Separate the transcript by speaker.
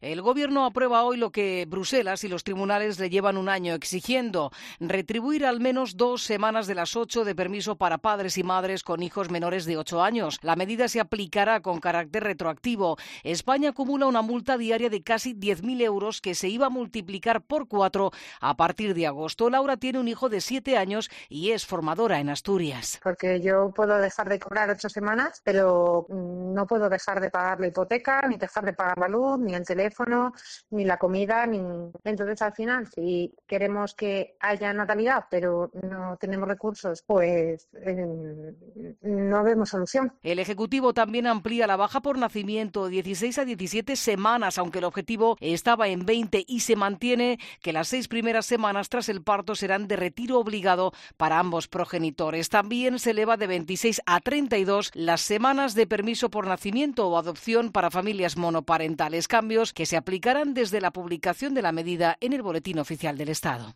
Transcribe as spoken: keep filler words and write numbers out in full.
Speaker 1: El Gobierno aprueba hoy lo que Bruselas y los tribunales le llevan un año exigiendo: retribuir al menos dos semanas de las ocho de permiso para padres y madres con hijos menores de ocho años. La medida se aplicará con carácter retroactivo. España acumula una multa diaria de casi diez mil euros que se iba a multiplicar por cuatro a partir de agosto. Laura tiene un hijo de siete años y es formadora en Asturias.
Speaker 2: Porque yo puedo dejar de cobrar ocho semanas, pero no puedo dejar de pagar la hipoteca, ni dejar de pagar la luz, ni el teléfono, ni la comida, ni... Entonces, al final, si queremos que haya natalidad, pero no tenemos recursos, pues eh, no vemos solución.
Speaker 1: El Ejecutivo también amplía la baja por nacimiento de dieciséis a diecisiete semanas, aunque el objetivo estaba en veinte, y se mantiene que las seis primeras semanas tras el parto serán de retiro obligado para ambos progenitores. También se eleva de veintiséis a treinta y dos las semanas de permiso por nacimiento o adopción para familias monoparentales, cambios que se aplicarán desde la publicación de la medida en el Boletín Oficial del Estado.